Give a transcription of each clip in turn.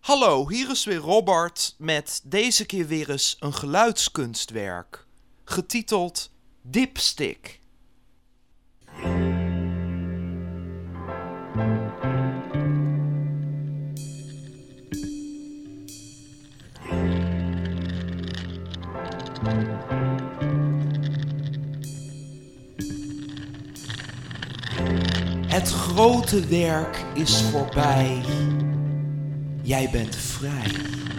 Hallo, hier is weer Robert met deze keer weer eens een geluidskunstwerk, getiteld Dipstick. Het grote werk is voorbij. Jij bent vrij.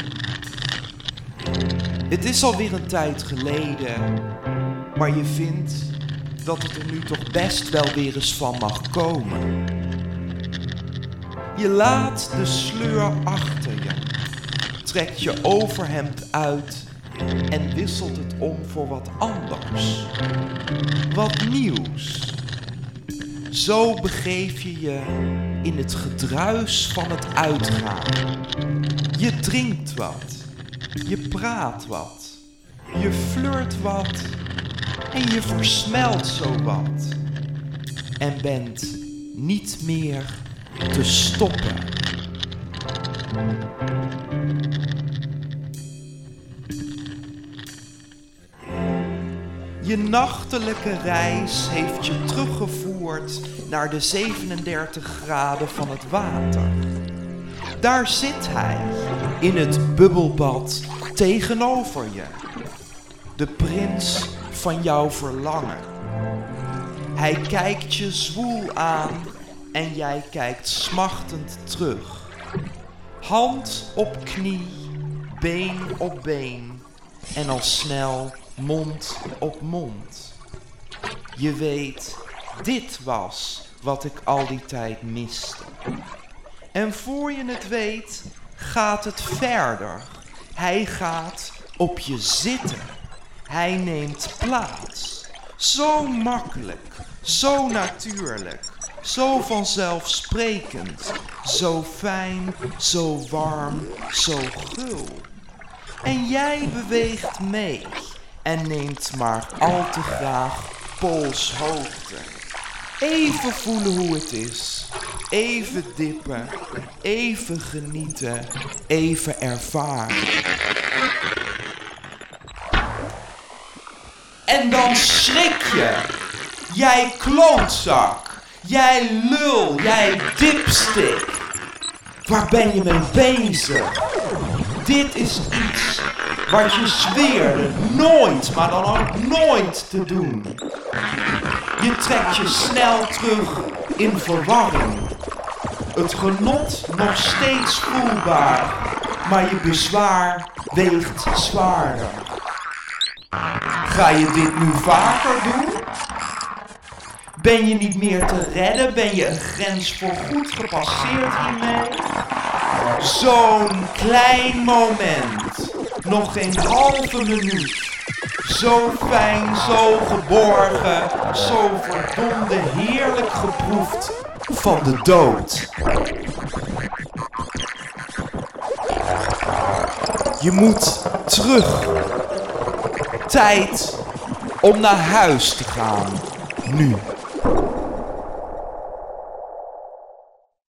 Het is alweer een tijd geleden, maar je vindt dat het er nu toch best wel weer eens van mag komen. Je laat de sleur achter je, trekt je overhemd uit en wisselt het om voor wat anders. Wat nieuws. Zo begeef je je in het gedruis van het uitgaan. Je drinkt wat, je praat wat, je flirt wat en je versmelt zo wat. En bent niet meer te stoppen. Je nachtelijke reis heeft je teruggevoerd naar de 37 graden van het water. Daar zit hij, in het bubbelbad tegenover je. De prins van jouw verlangen. Hij kijkt je zwoel aan en jij kijkt smachtend terug. Hand op knie, been op been en al snel mond op mond. Je weet, dit was wat ik al die tijd miste. En voor je het weet, gaat het verder. Hij gaat op je zitten. Hij neemt plaats. Zo makkelijk, zo natuurlijk, zo vanzelfsprekend, zo fijn, zo warm, zo gul. En jij beweegt mee en neemt maar al te graag polshoogte. Even voelen hoe het is, even dippen, even genieten, even ervaren. En dan schrik je. Jij klootzak, jij lul, jij dipstick. Waar ben je mee bezig? Dit is iets wat je zweerde nooit, maar dan ook nooit te doen. Je trekt je snel terug in verwarring. Het genot nog steeds voelbaar, maar je bezwaar weegt zwaarder. Ga je dit nu vaker doen? Ben je niet meer te redden? Ben je een grens voorgoed gepasseerd hiermee? Zo'n klein moment. Nog geen halve minuut. Zo fijn, zo geborgen, zo verdomde heerlijk geproefd van de dood. Je moet terug. Tijd om naar huis te gaan. Nu.